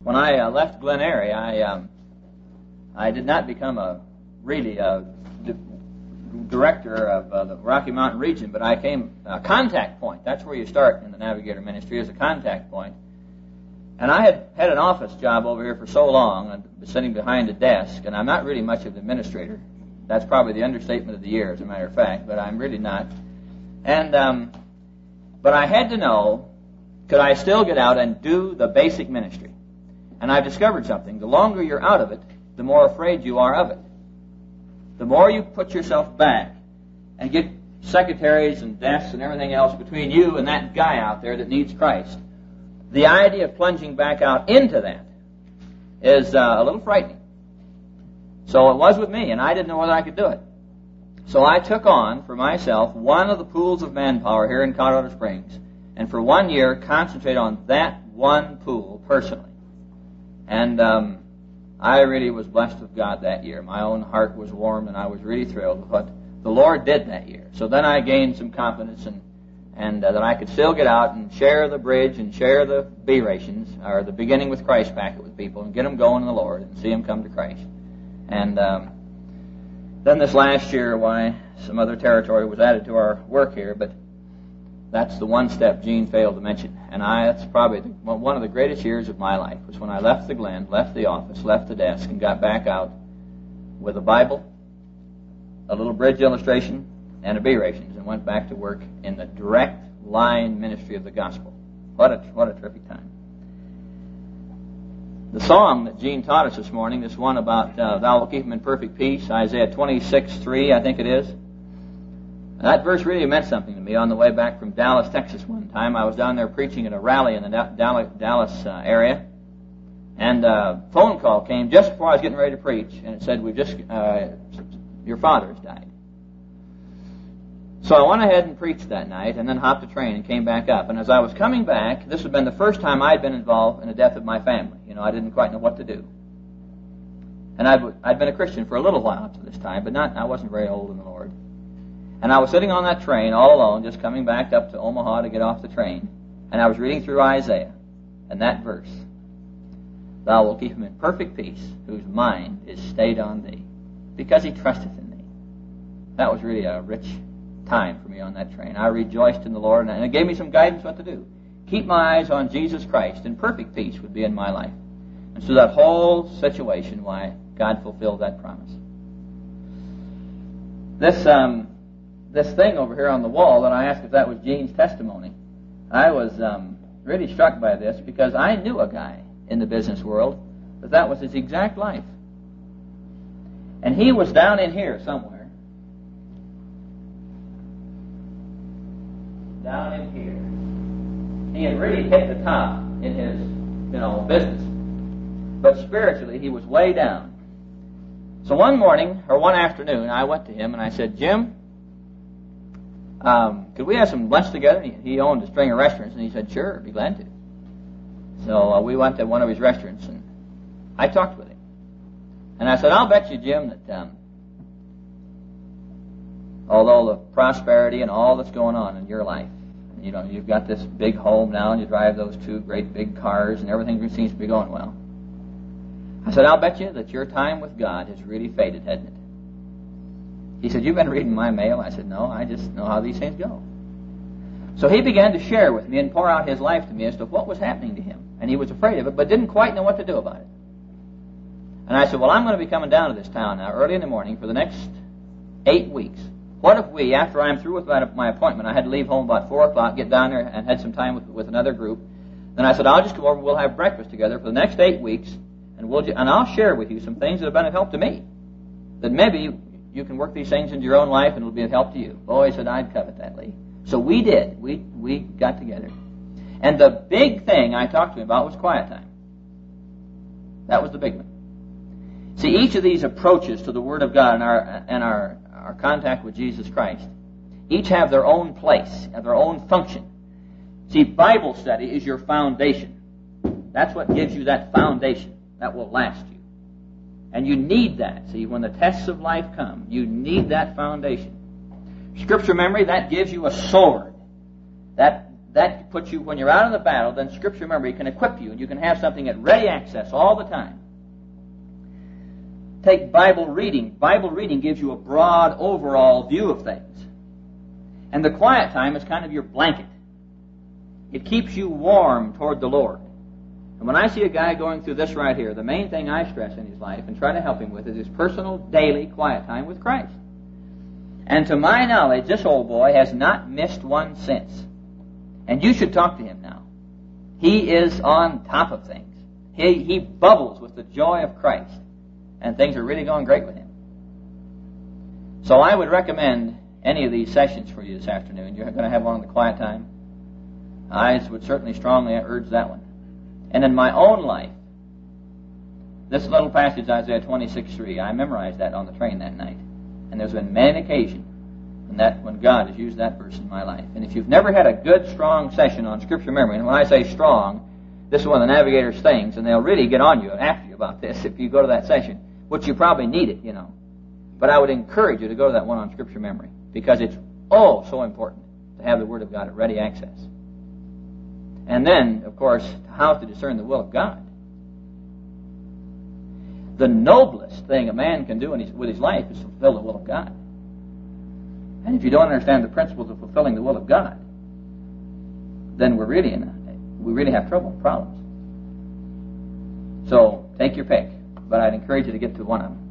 when I left Glen Eyrie, I did not become a director of the Rocky Mountain region, but I came a contact point. That's where you start in the Navigator ministry, as a contact point. And I had an office job over here for so long, and sitting behind a desk, and I'm not really much of an administrator. That's probably the understatement of the year, as a matter of fact, but I'm really not. And but I had to know, could I still get out and do the basic ministry? And I've discovered something. The longer you're out of it, the more afraid you are of it. The more you put yourself back and get secretaries and desks and everything else between you and that guy out there that needs Christ, the idea of plunging back out into that is a little frightening. So it was with me, and I didn't know whether I could do it. So I took on for myself one of the pools of manpower here in Colorado Springs, and for 1 year concentrate on that one pool personally. And I really was blessed with God that year. My own heart was warmed, and I was really thrilled with what the Lord did that year. So then I gained some confidence and that I could still get out and share the bridge and share the B rations, or the Beginning with Christ packet with people, and get them going in the Lord and see them come to Christ. And then this last year, some other territory was added to our work here, but that's the one step Gene failed to mention. And that's probably one of the greatest years of my life, was when I left the Glen, left the office, left the desk, and got back out with a Bible, a little bridge illustration, and a B rations, and went back to work in the direct line ministry of the gospel. What a terrific time. The song that Gene taught us this morning, this one about thou wilt keep him in perfect peace, Isaiah 26:3, I think it is. That verse really meant something to me on the way back from Dallas, Texas one time. I was down there preaching at a rally in the Dallas area, and a phone call came just before I was getting ready to preach, and it said, your father has died. So I went ahead and preached that night, and then hopped a train and came back up. And as I was coming back, this had been the first time I'd been involved in the death of my family. I didn't quite know what to do. And I'd been a Christian for a little while up to this time, but I wasn't very old in the Lord. And I was sitting on that train all alone, just coming back up to Omaha to get off the train. And I was reading through Isaiah, and that verse, thou wilt keep him in perfect peace, whose mind is stayed on thee, because he trusteth in thee. That was really a rich time for me on that train. I rejoiced in the Lord, and it gave me some guidance what to do. Keep my eyes on Jesus Christ, and perfect peace would be in my life. And so that whole situation, God fulfilled that promise. This thing over here on the wall that I asked if that was Gene's testimony, I was really struck by this, because I knew a guy in the business world that was his exact life. And he was down in here somewhere. Down in here. He had really hit the top in his, business. But spiritually, he was way down. So one afternoon, I went to him and I said, Jim, could we have some lunch together? He owned a string of restaurants, and he said, sure, I'd be glad to. So we went to one of his restaurants, and I talked with him. And I said, I'll bet you, Jim, that although the prosperity and all that's going on in your life, you've got this big home now, and you drive those 2 great big cars, and everything seems to be going well. I said, I'll bet you that your time with God has really faded, hasn't it? He said, you've been reading my mail? I said, no, I just know how these things go. So he began to share with me and pour out his life to me as to what was happening to him. And he was afraid of it, but didn't quite know what to do about it. And I said, well, I'm going to be coming down to this town now early in the morning for the next 8 weeks. What if we, after I'm through with my appointment, I had to leave home about 4 o'clock, get down there and had some time with another group. Then I said, I'll just come over, we'll have breakfast together for the next 8 weeks, and I'll share with you some things that have been of help to me. That maybe you can work these things into your own life and it'll be of help to you. Boy, he said, I'd covet that, Lee. So we did. We got together. And the big thing I talked to him about was quiet time. That was the big one. See, each of these approaches to the Word of God and our contact with Jesus Christ, each have their own place, have their own function. See, Bible study is your foundation. That's what gives you that foundation that will last you. And you need that. See, when the tests of life come, you need that foundation. Scripture memory, that gives you a sword. That that puts you, when you're out in the battle, then Scripture memory can equip you, and you can have something at ready access all the time. Take Bible reading. Bible reading gives you a broad overall view of things. And the quiet time is kind of your blanket. It keeps you warm toward the Lord. And when I see a guy going through this right here, the main thing I stress in his life and try to help him with is his personal, daily, quiet time with Christ. And to my knowledge, this old boy has not missed one since. And you should talk to him now. He is on top of things. He bubbles with the joy of Christ. And things are really going great with him. So I would recommend any of these sessions for you this afternoon. You're going to have one on the quiet time. I would certainly strongly urge that one. And in my own life, this little passage, Isaiah 26:3, I memorized that on the train that night. And there's been many occasions when God has used that verse in my life. And if you've never had a good, strong session on Scripture memory, and when I say strong, this is one of the Navigator's things, and they'll really get on you after you about this if you go to that session, which you probably need it, But I would encourage you to go to that one on Scripture memory, because it's so important to have the Word of God at ready access. And then, of course, how to discern the will of God. The noblest thing a man can do with his life is fulfill the will of God. And if you don't understand the principles of fulfilling the will of God, then we really have problems. So take your pick, but I'd encourage you to get to one of them.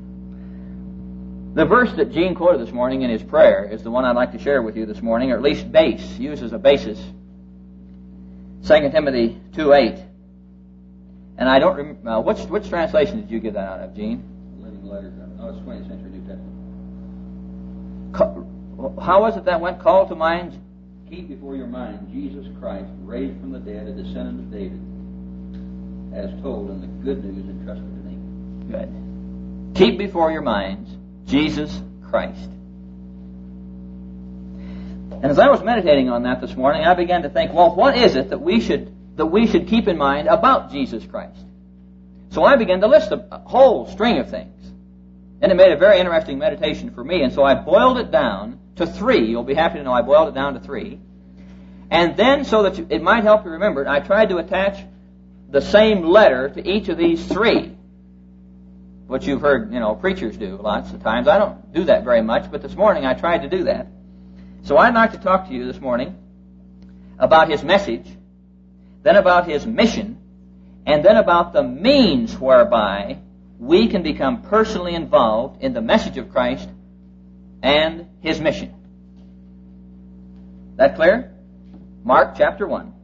The verse that Gene quoted this morning in his prayer is the one I'd like to share with you this morning, or at least use as a basis. 2 Timothy 2:8. And I don't remember, which translation did you get that out of, Gene? Living Letters. No, it's 20th Century New Testament. How was it that went? Call to mind? Keep before your mind Jesus Christ, raised from the dead, a descendant of David, as told in the good news entrusted to me. Good. Keep before your minds Jesus Christ. And as I was meditating on that this morning, I began to think, well, what is it that we should keep in mind about Jesus Christ? So I began to list a whole string of things. And it made a very interesting meditation for me. And so I boiled it down to 3. You'll be happy to know I boiled it down to 3. And then, so that it might help you remember it, I tried to attach the same letter to each of these 3, which you've heard, preachers do lots of times. I don't do that very much, but this morning I tried to do that. So I'd like to talk to you this morning about his message, then about his mission, and then about the means whereby we can become personally involved in the message of Christ and his mission. That clear? Mark chapter 1.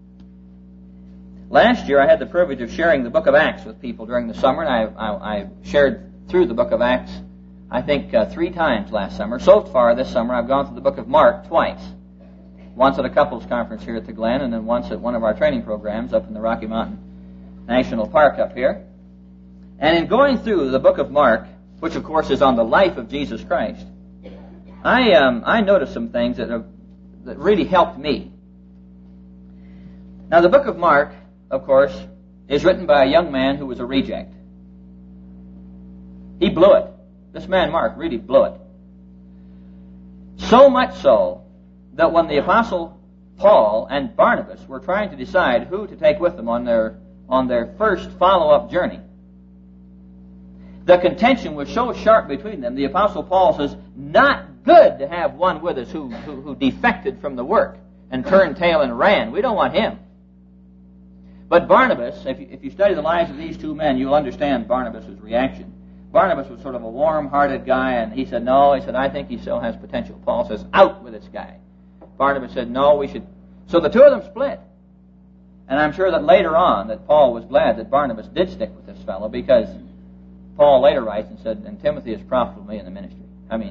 Last year I had the privilege of sharing the book of Acts with people during the summer, and I shared through the book of Acts, I think 3 times last summer. So far this summer I've gone through the book of Mark twice. Once at a couples conference here at the Glen, and then once at one of our training programs up in the Rocky Mountain National Park up here. And in going through the book of Mark, which of course is on the life of Jesus Christ, I noticed some things that really helped me. Now the book of Mark, of course, is written by a young man who was a reject. He blew it. This man Mark really blew it. So much so that when the Apostle Paul and Barnabas were trying to decide who to take with them on their first follow-up journey, the contention was so sharp between them, the Apostle Paul says, not good to have one with us who defected from the work and turned tail and ran. We don't want him. But Barnabas, if you study the lives of these 2 men, you'll understand Barnabas' reaction. Barnabas was sort of a warm-hearted guy, and he said, no, I think he still has potential. Paul says, out with this guy. Barnabas said, no, we should. So the 2 of them split. And I'm sure that later on that Paul was glad that Barnabas did stick with this fellow, because Paul later writes and said, and Timothy is profitable to me in the ministry.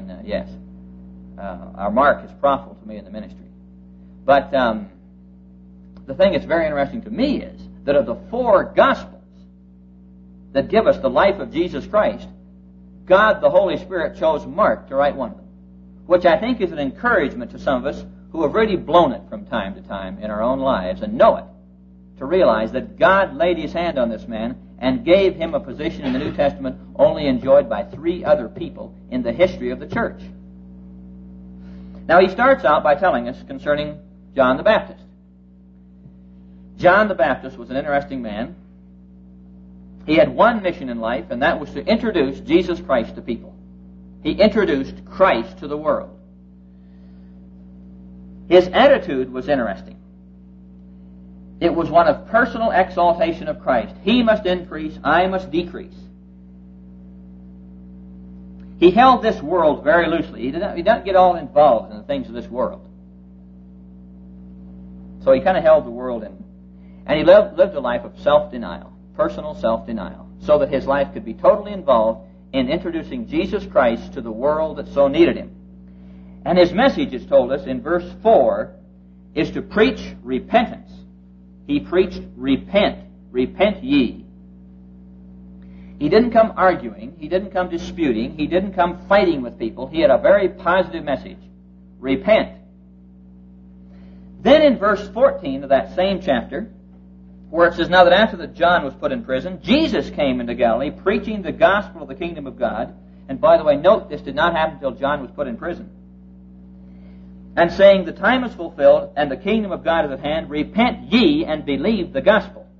Our Mark is profitable to me in the ministry. But the thing that's very interesting to me is that of the 4 Gospels that give us the life of Jesus Christ, God the Holy Spirit chose Mark to write one of them, which I think is an encouragement to some of us who have really blown it from time to time in our own lives and know it, to realize that God laid his hand on this man and gave him a position in the New Testament only enjoyed by 3 other people in the history of the church. Now he starts out by telling us concerning John the Baptist. John the Baptist was an interesting man. He had one mission in life, and that was to introduce Jesus Christ to people. He introduced Christ to the world. His attitude was interesting. It was one of personal exaltation of Christ. He must increase, I must decrease. He held this world very loosely. He didn't get all involved in the things of this world. So he kind of held the world in. And he lived a life of self-denial, personal self-denial, so that his life could be totally involved in introducing Jesus Christ to the world that so needed him. And his message, is told us in verse 4, is to preach repentance. He preached, repent, repent ye. He didn't come arguing, he didn't come disputing, he didn't come fighting with people. He had a very positive message. Repent. Then in verse 14 of that same chapter, where it says, now that after that John was put in prison, Jesus came into Galilee preaching the gospel of the kingdom of God. And by the way, note, this did not happen until John was put in prison. And saying, the time is fulfilled, and the kingdom of God is at hand. Repent ye and believe the gospel.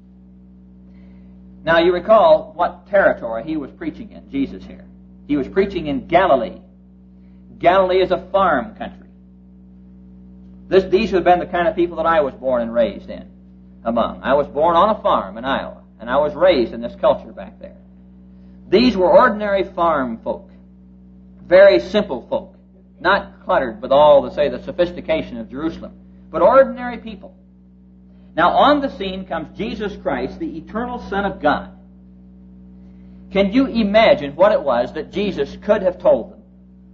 Now you recall what territory he was preaching in, Jesus here. He was preaching in Galilee. Galilee is a farm country. These would have been the kind of people that I was born and raised in, among. I was born on a farm in Iowa, and I was raised in this culture back there. These were ordinary farm folk, very simple folk. Not cluttered with all the sophistication of Jerusalem, but ordinary people. Now on the scene comes Jesus Christ, the eternal Son of God. Can you imagine what it was that Jesus could have told them?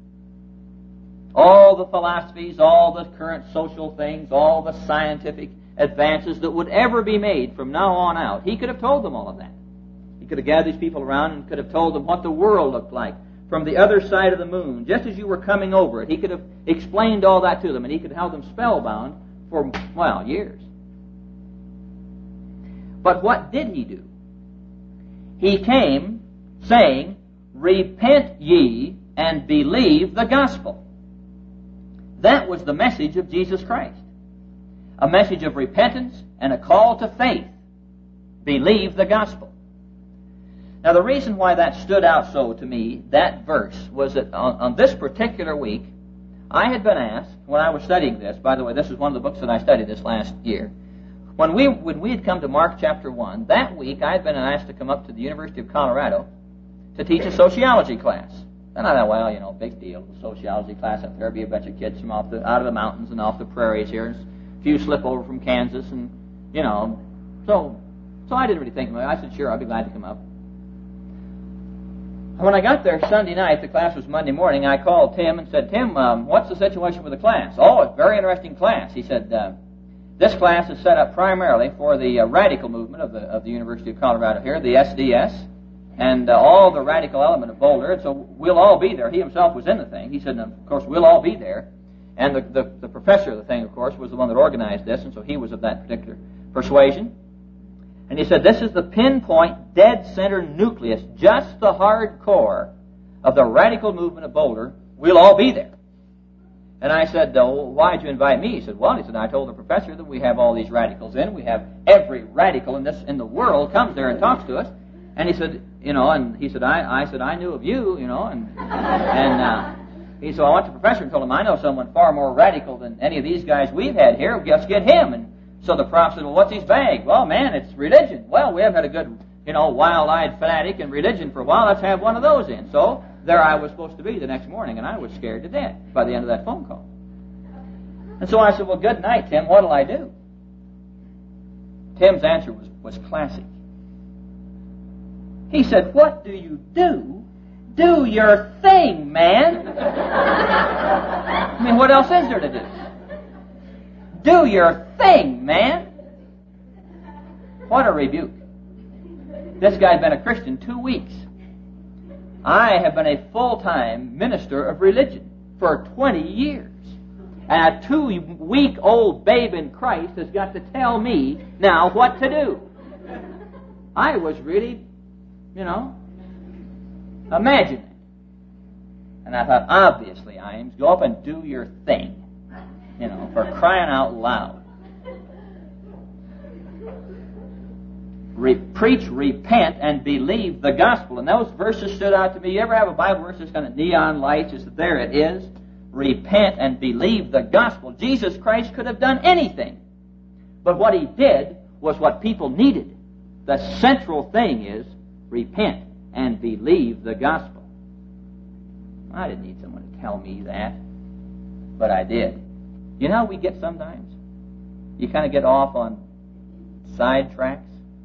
All the philosophies, all the current social things, all the scientific advances that would ever be made from now on out. He could have told them all of that. He could have gathered these people around and could have told them what the world looked like from the other side of the moon, just as you were coming over it. He could have explained all that to them, and he could have held them spellbound for, years. But what did he do? He came saying, repent ye and believe the gospel. That was the message of Jesus Christ. A message of repentance and a call to faith. Believe the gospel. Now the reason why that stood out so to me, that verse, was that on this particular week, I had been asked, when I was studying this, by the way, this is one of the books that I studied this last year, when we had come to Mark chapter 1, that week I had been asked to come up to the University of Colorado to teach a sociology class. And I thought, big deal, the sociology class up there, be a bunch of kids from out of the mountains and off the prairies here, and a few slip over from Kansas, and, so I didn't really think about it. I said, sure, I'd be glad to come up. When I got there Sunday night, the class was Monday morning, I called Tim and said, Tim, what's the situation with the class? Oh, it's a very interesting class. He said, this class is set up primarily for the radical movement of the University of Colorado here, the SDS, and all the radical element of Boulder, and so we'll all be there. He himself was in the thing. He said, of course, we'll all be there. And the professor of the thing, of course, was the one that organized this, and so he was of that particular persuasion. And he said, this is the pinpoint, dead-center nucleus, just the hard core of the radical movement of Boulder. We'll all be there. And I said, why did you invite me? He said, I told the professor that we have all these radicals in. We have every radical in the world comes there and talks to us. And he said, I said, I knew of you, and he said, I went to the professor and told him, I know someone far more radical than any of these guys we've had here. Let's get him. And so the prof said, well, what's his bag? Well, man, it's religion. Well, we haven't had a good, wild-eyed fanatic in religion for a while. Let's have one of those in. So there I was supposed to be the next morning, and I was scared to death by the end of that phone call. And so I said, well, good night, Tim. What'll I do? Tim's answer was classic. He said, what do you do? Do your thing, man. I mean, what else is there to do? Do your thing, man. What a rebuke. This guy's been a Christian 2 weeks. I have been a full-time minister of religion for 20 years. And a 2-week-old babe in Christ has got to tell me now what to do. I was really, imagining. And I thought, obviously, Imes, go up and do your thing. For crying out loud. Preach, repent, and believe the gospel. And those verses stood out to me. You ever have a Bible verse that's kind of neon lights? Just there it is. Repent and believe the gospel. Jesus Christ could have done anything. But what he did was what people needed. The central thing is repent and believe the gospel. I didn't need someone to tell me that, but I did. You know how we get sometimes? You kind of get off on side tracks.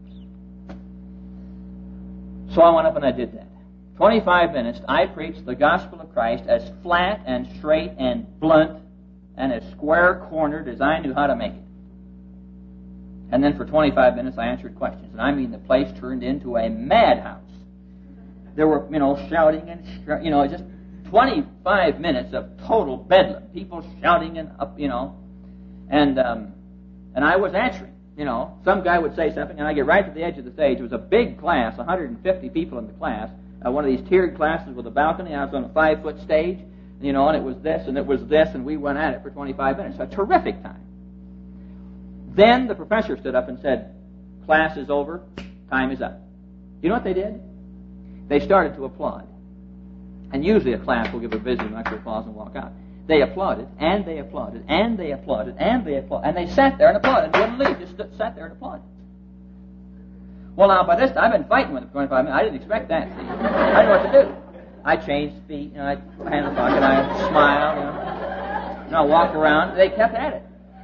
So I went up and I did that. 25 minutes, I preached the gospel of Christ as flat and straight and blunt and as square-cornered as I knew how to make it. And then for 25 minutes, I answered questions. And I mean, the place turned into a madhouse. There were, shouting and, just 25 minutes of total bedlam. People shouting and up, and I was answering. Some guy would say something, and I get right to the edge of the stage. It was a big class, 150 people in the class. One of these tiered classes with a balcony. I was on a 5-foot stage, and it was this, and it was this, and we went at it for 25 minutes. A terrific time. Then the professor stood up and said, "Class is over. Time is up." You know what they did? They started to applaud. And usually a class will give a visiting lecture applause and walk out. They applauded, and they applauded, and they applauded, and they applauded. And they sat there and applauded. They wouldn't leave. Just sat there and applauded. Well, now, by this time, I've been fighting with them for 25 minutes. I didn't expect that, see. I didn't know what to do. I changed feet, I put hand in the pocket, I smiled, and I walked around. They kept at it.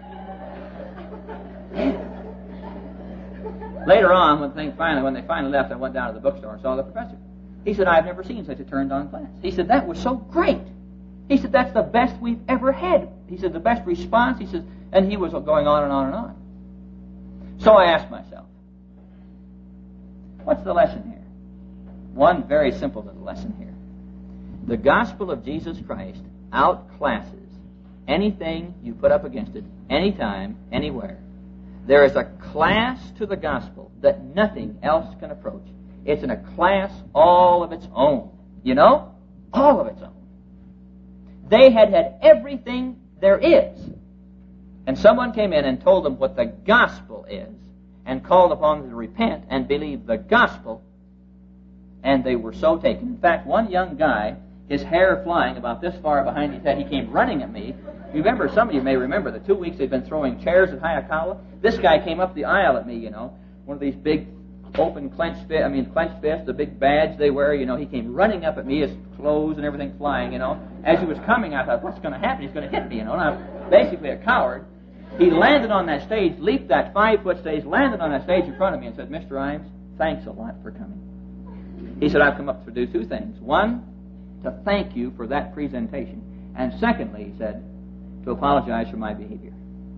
Later on, when they finally left, I went down to the bookstore and saw the professor. He said, "I've never seen such a turned-on class." He said, "That was so great." He said, "That's the best we've ever had." He said, "The best response." He says, and he was going on and on and on. So I asked myself, what's the lesson here? One very simple little lesson here. The gospel of Jesus Christ outclasses anything you put up against it, anytime, anywhere. There is a class to the gospel that nothing else can approach. It's in a class all of its own. All of its own. They had everything there is. And someone came in and told them what the gospel is and called upon them to repent and believe the gospel, and they were so taken. In fact, one young guy, his hair flying about this far behind his head, he came running at me. Some of you may remember the 2 weeks they'd been throwing chairs at Hayakawa. This guy came up the aisle at me, one of these big open clenched fists, the big badge they wear, he came running up at me, his clothes and everything flying, As he was coming, I thought, what's going to happen? He's going to hit me, And I'm basically a coward. He landed on that stage, leaped that 5-foot stage, landed on that stage in front of me and said, "Mr. Imes, thanks a lot for coming." He said, "I've come up to do 2 things. One, to thank you for that presentation. And secondly," he said, "to apologize for my behavior."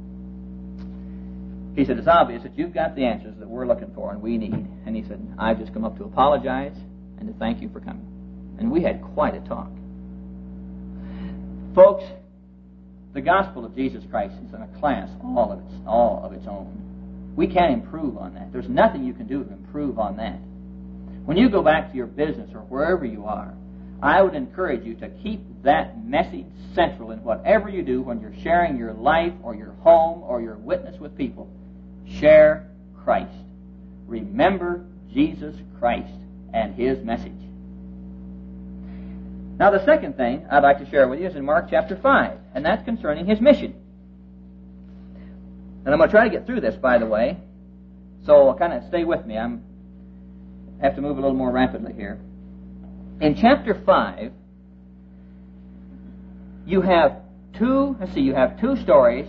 He said, "It's obvious that you've got the answers that we're looking for and we need." And he said, "I've just come up to apologize and to thank you for coming." And we had quite a talk. Folks, the gospel of Jesus Christ is in a class all of its own. We can't improve on that. There's nothing you can do to improve on that. When you go back to your business or wherever you are, I would encourage you to keep that message central in whatever you do when you're sharing your life or your home or your witness with people. Share Christ. Remember Jesus Christ and His message. Now, the second thing I'd like to share with you is in Mark chapter 5, and that's concerning His mission. And I'm going to try to get through this, by the way, so kind of stay with me. I have to move a little more rapidly here. In chapter 5, you have two stories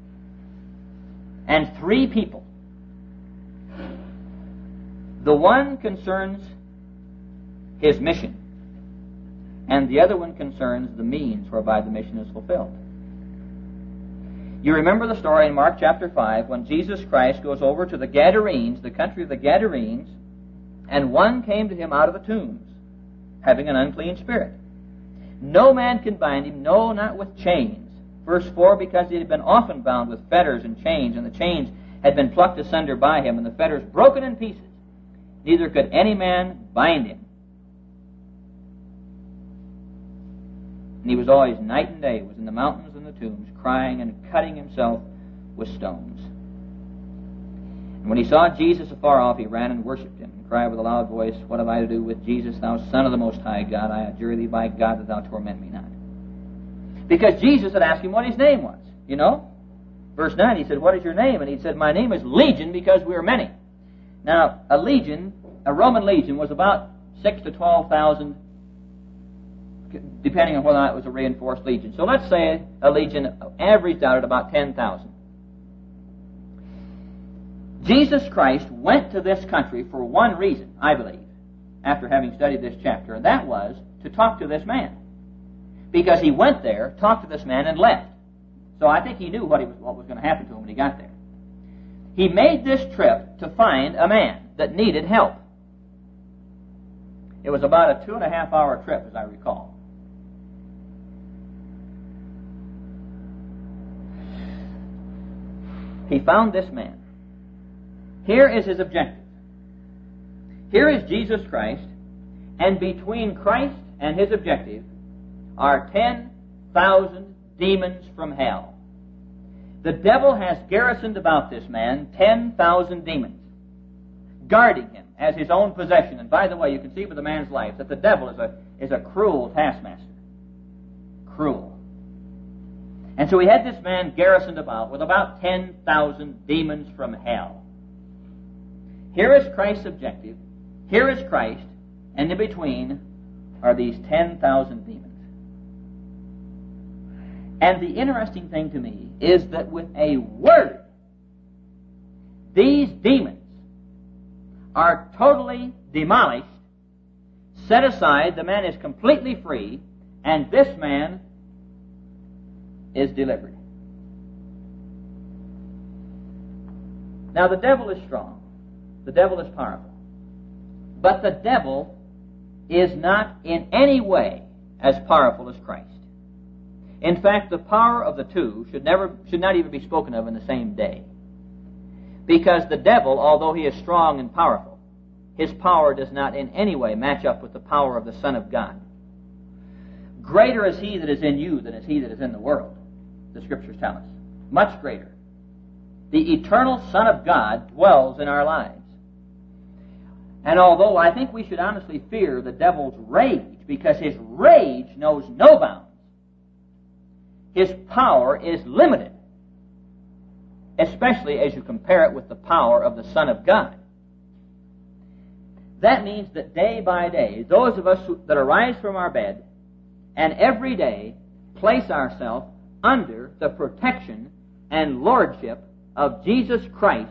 and 3 people. The one concerns His mission, and the other one concerns the means whereby the mission is fulfilled. You remember the story in Mark chapter 5 when Jesus Christ goes over to the Gadarenes, the country of the Gadarenes, and one came to Him out of the tombs, having an unclean spirit. No man can bind him, no, not with chains. Verse 4, because he had been often bound with fetters and chains, and the chains had been plucked asunder by him, and the fetters broken in pieces. Neither could any man bind him. And he was always, night and day, was in the mountains and the tombs, crying and cutting himself with stones. And when he saw Jesus afar off, he ran and worshipped him, and cried with a loud voice, What have I to do with Jesus, thou Son of the Most High God? I adjure thee by God that thou torment me not. Because Jesus had asked him what his name was, you know. Verse 9, he said, What is your name? And he said, My name is Legion, because we are many. Now, a Roman legion was about 6,000 to 12,000, depending on whether or not it was a reinforced legion. So let's say a legion averaged out at about 10,000. Jesus Christ went to this country for one reason, I believe, after having studied this chapter, and that was to talk to this man. Because he went there, talked to this man, and left. So I think he knew what was going to happen to him when he got there. He made this trip to find a man that needed help. It was about a 2.5-hour trip, as I recall. He found this man. Here is his objective. Here is Jesus Christ, and between Christ and his objective are 10,000 demons from hell. The devil has garrisoned about this man 10,000 demons, guarding him as his own possession. And by the way, you can see with the man's life that the devil is a cruel taskmaster. Cruel. And so he had this man garrisoned about with about 10,000 demons from hell. Here is Christ's objective. Here is Christ, and in between are these 10,000 demons. And the interesting thing to me is that with a word, these demons are totally demolished, set aside, the man is completely free, and this man is delivered. Now the devil is strong. The devil is powerful. But the devil is not in any way as powerful as Christ. In fact, the power of the two should not even be spoken of in the same day. Because the devil, although he is strong and powerful, his power does not in any way match up with the power of the Son of God. Greater is he that is in you than is he that is in the world, the Scriptures tell us. Much greater. The eternal Son of God dwells in our lives. And although I think we should honestly fear the devil's rage, because his rage knows no bounds, his power is limited, especially as you compare it with the power of the Son of God. That means that day by day, those of us that arise from our bed and every day place ourselves under the protection and lordship of Jesus Christ,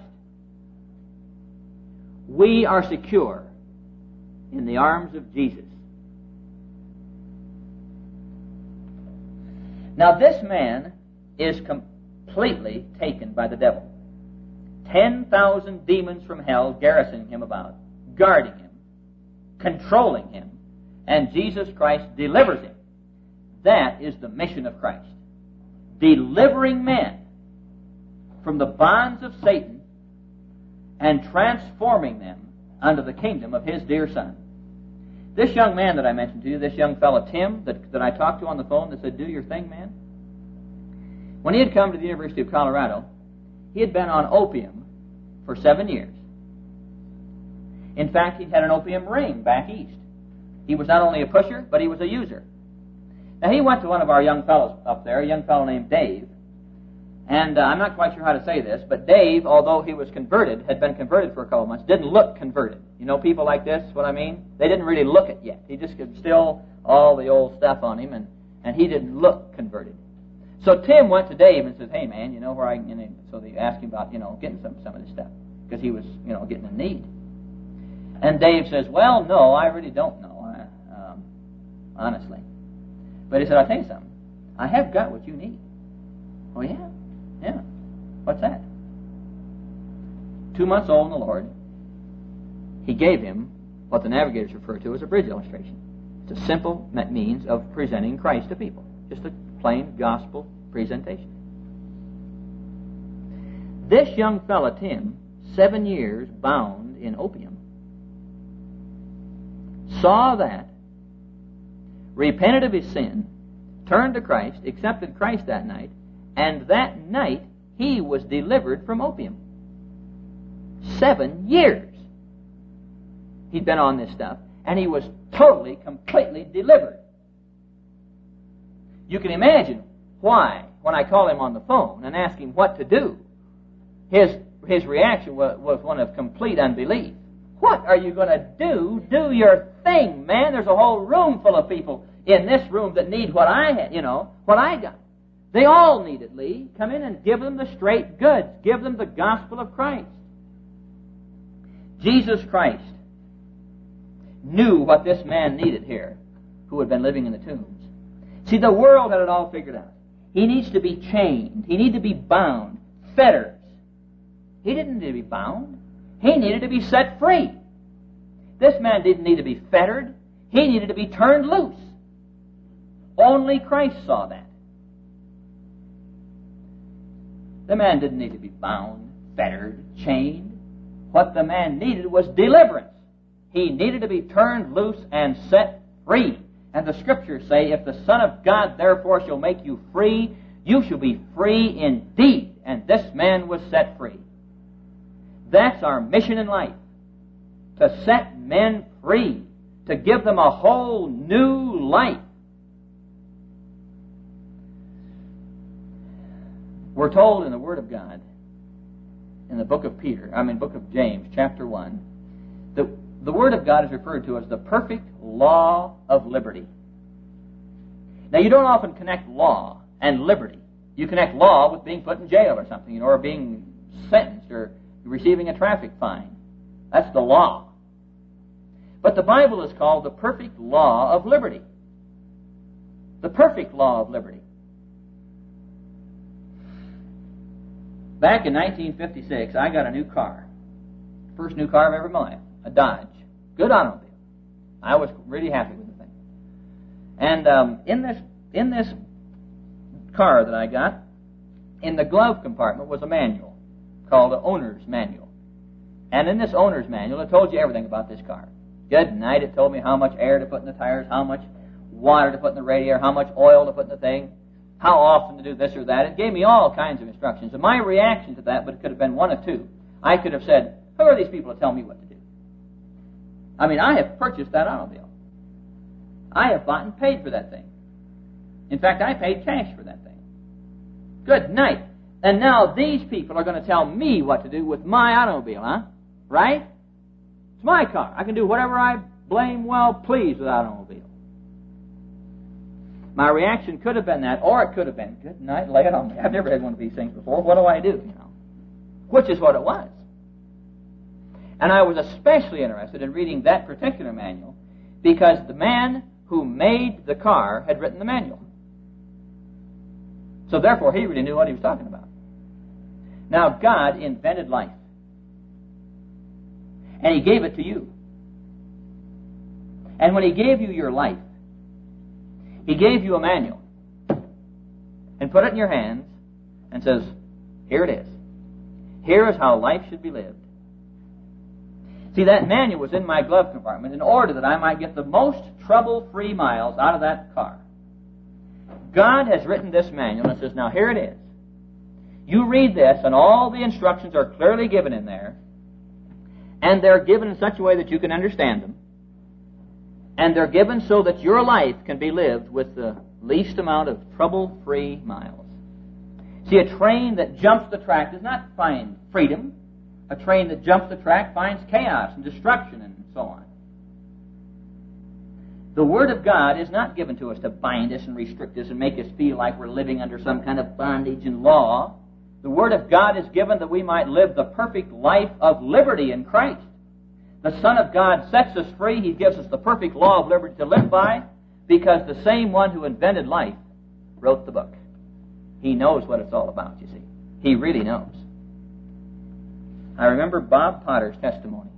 we are secure in the arms of Jesus. Now this man is completely taken by the devil. 10,000 demons from hell garrisoning him about, guarding him, controlling him, and Jesus Christ delivers him. That is the mission of Christ. Delivering men from the bonds of Satan and transforming them unto the kingdom of his dear Son. This young man that I mentioned to you, this young fellow Tim that I talked to on the phone that said, do your thing, man. When he had come to the University of Colorado, he had been on opium for 7 years. In fact, he'd had an opium ring back east. He was not only a pusher, but he was a user. Now, he went to one of our young fellows up there, a young fellow named Dave. And I'm not quite sure how to say this, but Dave, although he was converted, had been converted for a couple of months, didn't look converted. You know people like this, what I mean? They didn't really look it yet. He just could still all the old stuff on him, and he didn't look converted. So Tim went to Dave and said, hey, man, you know where I can... So they asked him about, getting some of this stuff, because he was, getting in need. And Dave says, well, no, I really don't know, honestly. But he said, I'll tell you something. I have got what you need. Oh, yeah? Yeah. What's that? 2 months old in the Lord, he gave him what the navigators refer to as a bridge illustration. It's a simple means of presenting Christ to people. Just a plain gospel presentation. This young fella, Tim, 7 years bound in opium, saw that, repented of his sin, turned to Christ, accepted Christ that night, and that night he was delivered from opium. 7 years he'd been on this stuff, and he was totally, completely delivered. You can imagine why, when I call him on the phone and ask him what to do, his reaction was one of complete unbelief. What are you going to do? Do your thing, man. There's a whole room full of people in this room that need what I had, what I got. They all need it, Lee. Come in and give them the straight goods. Give them the gospel of Christ. Jesus Christ knew what this man needed here, who had been living in the tombs. See, the world had it all figured out. He needs to be chained. He needed to be bound. Fetters. He didn't need to be bound. He needed to be set free. This man didn't need to be fettered. He needed to be turned loose. Only Christ saw that. The man didn't need to be bound, fettered, chained. What the man needed was deliverance. He needed to be turned loose and set free. And the Scriptures say, if the Son of God therefore shall make you free, you shall be free indeed. And this man was set free. That's our mission in life. To set men free. To give them a whole new life. We're told in the Word of God, in the book of James, chapter 1, that the Word of God is referred to as the perfect law of liberty. Now, you don't often connect law and liberty. You connect law with being put in jail or something, or being sentenced, or receiving a traffic fine. That's the law. But the Bible is called the perfect law of liberty. The perfect law of liberty. Back in 1956, I got a new car. First new car I've ever in my life. A Dodge. Good automobile. I was really happy with the thing. And in this car that I got, in the glove compartment was a manual called the owner's manual. And in this owner's manual, it told you everything about this car. Good night, it told me how much air to put in the tires, how much water to put in the radiator, how much oil to put in the thing, how often to do this or that. It gave me all kinds of instructions. And my reaction to that, but it could have been one of two. I could have said, who are these people to tell me what to do? I mean, I have purchased that automobile. I have bought and paid for that thing. In fact, I paid cash for that thing. Good night. And now these people are going to tell me what to do with my automobile, huh? Right? It's my car. I can do whatever I blame well please with that automobile. My reaction could have been that, or it could have been, good night, lay it on me. I've never had one of these things before. What do I do? Which is what it was. And I was especially interested in reading that particular manual because the man who made the car had written the manual. So therefore, he really knew what he was talking about. Now, God invented life. And He gave it to you. And when He gave you your life, He gave you a manual and put it in your hands and says, here it is. Here is how life should be lived. See, that manual was in my glove compartment in order that I might get the most trouble-free miles out of that car. God has written this manual and says, now here it is. You read this, and all the instructions are clearly given in there, and they're given in such a way that you can understand them, and they're given so that your life can be lived with the least amount of trouble-free miles. See, a train that jumps the track does not find freedom. A train that jumps the track finds chaos and destruction and so on. The Word of God is not given to us to bind us and restrict us and make us feel like we're living under some kind of bondage and law. The Word of God is given that we might live the perfect life of liberty in Christ. The Son of God sets us free. He gives us the perfect law of liberty to live by because the same one who invented life wrote the book. He knows what it's all about, you see. He really knows. I remember Bob Potter's testimony.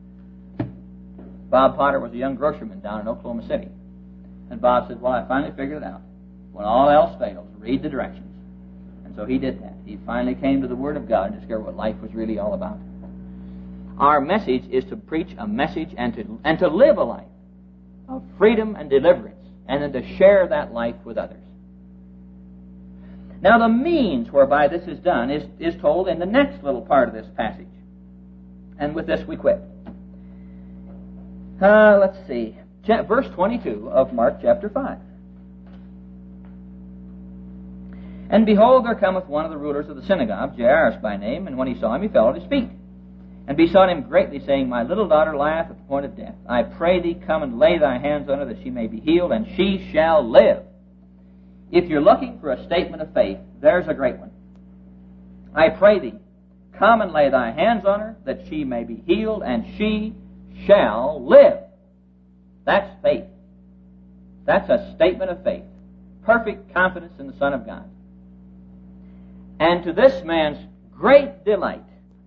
Bob Potter was a young grocerman down in Oklahoma City. And Bob said, well, I finally figured it out. When all else fails, read the directions. And so he did that. He finally came to the Word of God and discovered what life was really all about. Our message is to preach a message and to live a life of freedom and deliverance, and then to share that life with others. Now the means whereby this is done is told in the next little part of this passage. And with this we quit. Let's see. Verse 22 of Mark chapter 5. And behold, there cometh one of the rulers of the synagogue, Jairus by name, and when he saw him, he fell at his feet, and besought him greatly, saying, My little daughter lieth at the point of death. I pray thee, come and lay thy hands on her, that she may be healed, and she shall live. If you're looking for a statement of faith, there's a great one. I pray thee, come and lay thy hands on her, that she may be healed, and she shall live. That's faith. That's a statement of faith. Perfect confidence in the Son of God. And to this man's great delight,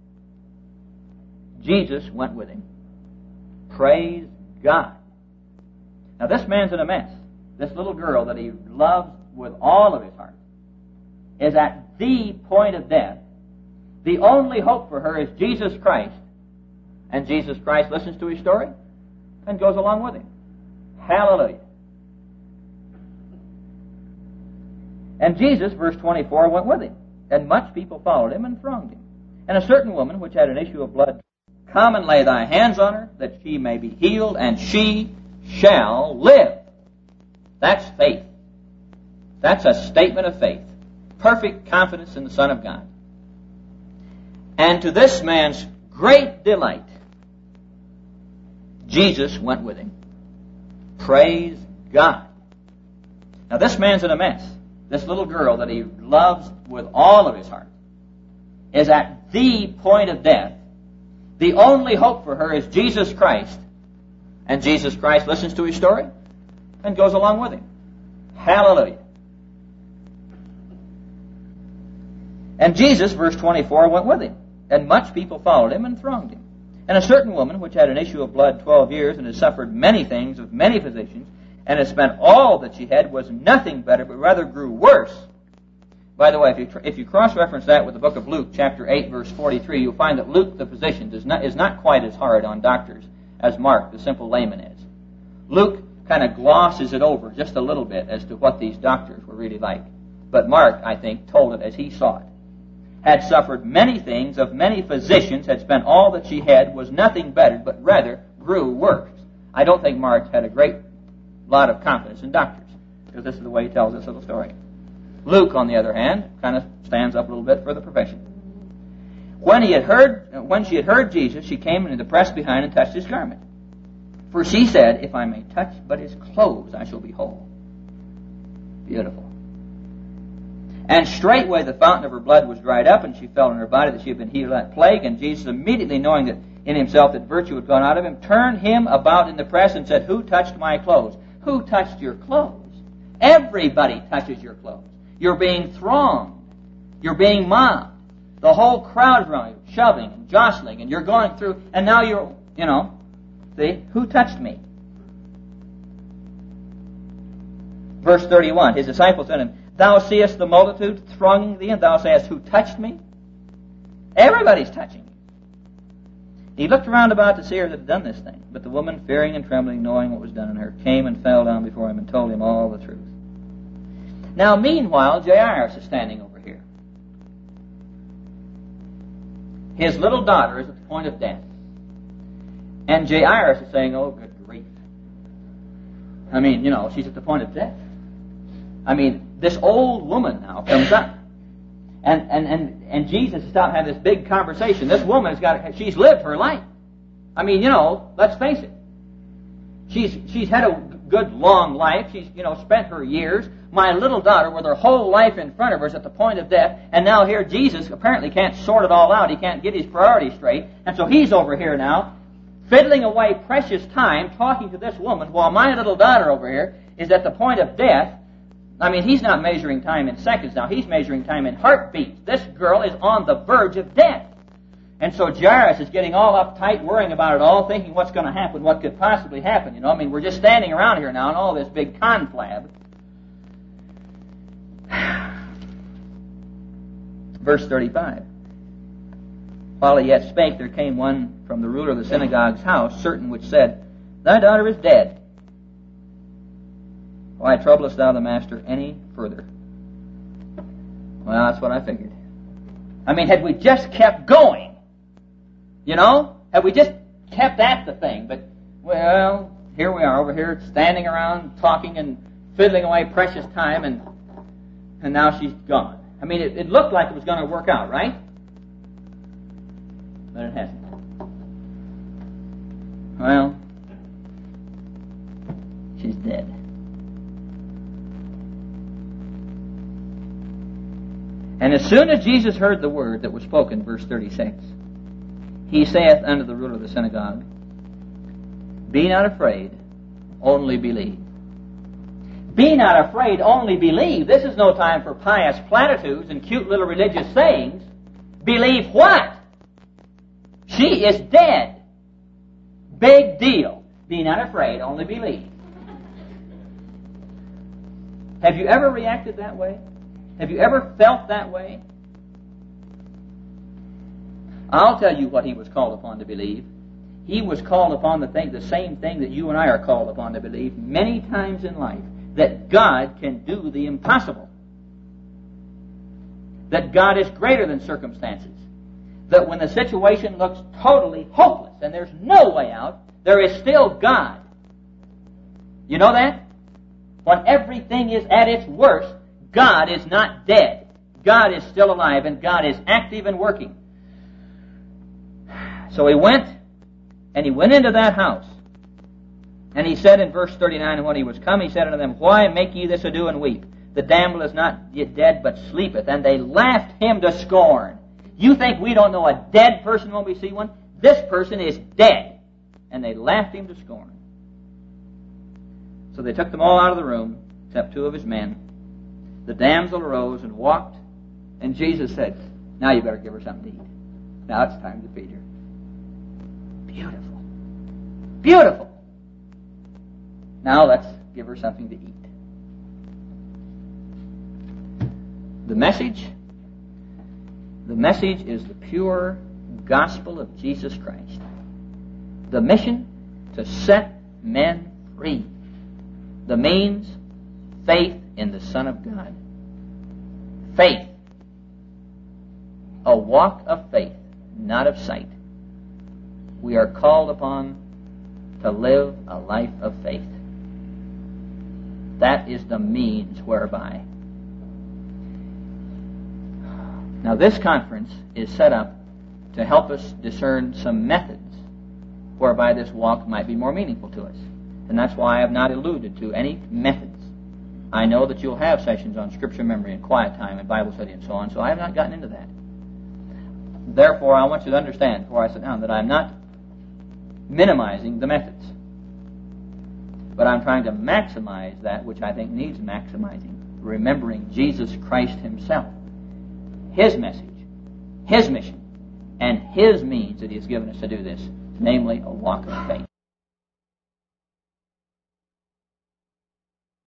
Jesus went with him. Praise God. Now this man's in a mess. This little girl that he loves with all of his heart is at the point of death. The only hope for her is Jesus Christ. And Jesus Christ listens to his story and goes along with him. Hallelujah. And Jesus, verse 24, went with him. And much people followed him and thronged him. And a certain woman which had an issue of blood, come and lay thy hands on her, that she may be healed, and she shall live. That's faith. That's a statement of faith. Perfect confidence in the Son of God. And to this man's great delight, Jesus went with him. Praise God. Now this man's in a mess. This little girl that he loves with all of his heart is at the point of death. The only hope for her is Jesus Christ. And Jesus Christ listens to his story and goes along with him. Hallelujah. And Jesus, verse 24, went with him. And much people followed him and thronged him. And a certain woman which had an issue of blood 12 years and had suffered many things of many physicians, and had spent all that she had, was nothing better, but rather grew worse. By the way, if you cross-reference that with the book of Luke, chapter 8, verse 43, you'll find that Luke, the physician, is not quite as hard on doctors as Mark, the simple layman, is. Luke kind of glosses it over just a little bit as to what these doctors were really like. But Mark, I think, told it as he saw it. Had suffered many things of many physicians, had spent all that she had, was nothing better, but rather grew worse. I don't think Mark had a great lot of confidence in doctors, because this is the way he tells this little story. Luke, on the other hand, kind of stands up a little bit for the profession. When she had heard Jesus, she came into the press behind and touched his garment. For she said, If I may touch but his clothes, I shall be whole. Beautiful. And straightway the fountain of her blood was dried up, and she felt in her body that she had been healed of that plague. And Jesus, immediately knowing that in himself that virtue had gone out of him, turned him about in the press and said, Who touched my clothes? Who touched your clothes? Everybody touches your clothes. You're being thronged. You're being mobbed. The whole crowd around you, shoving and jostling, and you're going through, and now you're, see, who touched me? Verse 31, his disciples said to him, Thou seest the multitude thronging thee, and thou sayest, Who touched me? Everybody's touching you. He looked around about to see her that had done this thing. But the woman, fearing and trembling, knowing what was done in her, came and fell down before him and told him all the truth. Now, meanwhile, Jairus is standing over here. His little daughter is at the point of death. And Jairus is saying, Oh, good grief. I mean, she's at the point of death. I mean, this old woman now comes up. And Jesus is stopping having this big conversation. This woman she's lived her life. I mean, let's face it. She's had a good long life. She's, spent her years. My little daughter, with her whole life in front of her, is at the point of death. And now here Jesus apparently can't sort it all out. He can't get his priorities straight. And so he's over here now, fiddling away precious time, talking to this woman, while my little daughter over here is at the point of death. I mean, he's not measuring time in seconds now. He's measuring time in heartbeats. This girl is on the verge of death. And so Jairus is getting all uptight, worrying about it all, thinking what's going to happen, what could possibly happen. I mean, we're just standing around here now in all this big conflab. Verse 35. While he yet spake, there came one from the ruler of the synagogue's house, certain which said, Thy daughter is dead. Why troublest thou the master any further? Well, that's what I figured. I mean, had we just kept going, had we just kept at the thing, but, well, here we are over here standing around talking and fiddling away precious time, and now she's gone. I mean, it looked like it was going to work out, right? But it hasn't. Well, she's dead. And as soon as Jesus heard the word that was spoken, verse 36, he saith unto the ruler of the synagogue, Be not afraid, only believe. Be not afraid, only believe. This is no time for pious platitudes and cute little religious sayings. Believe what? She is dead. Big deal. Be not afraid, only believe. Have you ever reacted that way? Have you ever felt that way? I'll tell you what he was called upon to believe. He was called upon the same thing that you and I are called upon to believe many times in life, that God can do the impossible. That God is greater than circumstances. That when the situation looks totally hopeless and there's no way out, there is still God. You know that? When everything is at its worst, God is not dead. God is still alive, and God is active and working. So he went into that house. And he said in verse 39, and when he was come, he said unto them, Why make ye this ado and weep? The damsel is not yet dead, but sleepeth. And they laughed him to scorn. You think we don't know a dead person when we see one? This person is dead. And they laughed him to scorn. So they took them all out of the room, except two of his men. The damsel arose and walked, and Jesus said, Now you better give her something to eat. Now it's time to feed her. Beautiful. Beautiful. Now let's give her something to eat. The message is the pure gospel of Jesus Christ. The mission to set men free. The means, faith in the Son of God. Faith. A walk of faith, not of sight. We are called upon to live a life of faith. That is the means whereby. Now this conference is set up to help us discern some methods whereby this walk might be more meaningful to us. And that's why I have not alluded to any methods. I know that you'll have sessions on scripture memory and quiet time and Bible study and so on, so I have not gotten into that. Therefore, I want you to understand before I sit down that I'm not minimizing the methods. But I'm trying to maximize that which I think needs maximizing, remembering Jesus Christ himself, his message, his mission, and his means that he has given us to do this, namely a walk of faith.